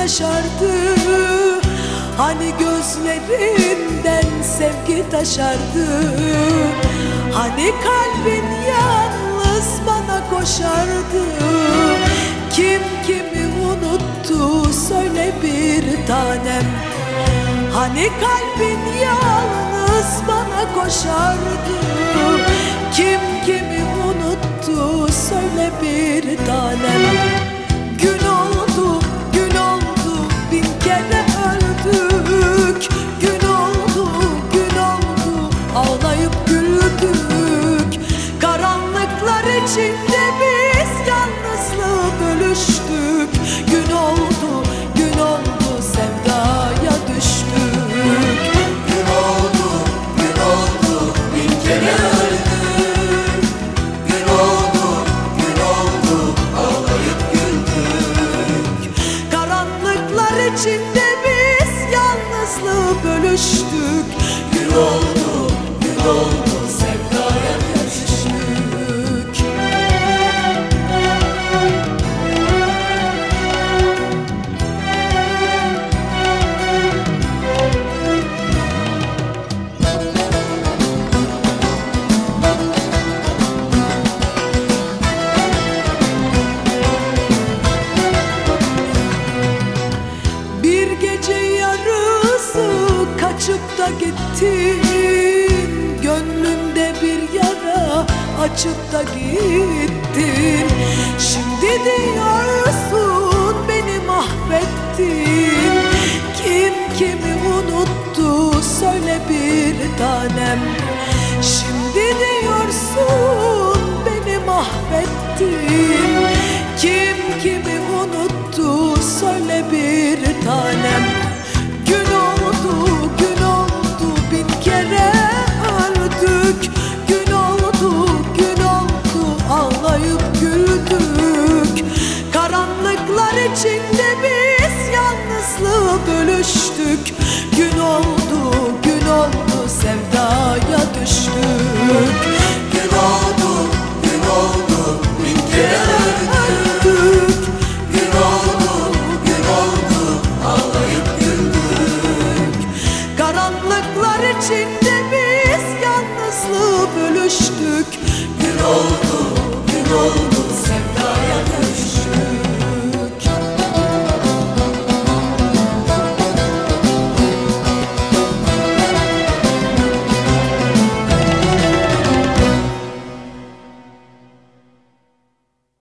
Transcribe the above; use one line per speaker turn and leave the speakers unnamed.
yaşardı. Hani gözlerinden sevgi taşardı. Hani kalbin yalnız bana koşardı. Kim kimi unuttu söyle bir tanem. Hani kalbin yalnız bana koşardı. Kim kimi unuttu söyle bir tanem. Gün oldu, gün oldu, bin kere öldük. Gün oldu, gün oldu, ağlayıp güldük. Karanlıklar içinde biz yalnızlığı bölüştük. Gün oldu, gün oldu, sevdaya düştük.
Gün oldu, gün oldu, bin kere öldük. Gün oldu, gün oldu, ağlayıp güldük.
Karanlıklar içinde biz yalnızlığı bölüştük.
Gün oldu, gün oldu, sevdaya düştük.
Bir gece yarısı kaçıp da gittin. Gönlümde bir yara açıp da gittin. Şimdi diyorsun beni mahvettin. Kim kimi unuttu söyle bir tanem. Şimdi diyorsun beni mahvettin. Kim kimi unuttu söyle bir tanem. Gün oldu, gün oldu, bin kere öldük. Gün oldu, gün oldu, ağlayıp güldük. Karanlıklar içinde biz yalnızlığı bölüştük. Gün oldu,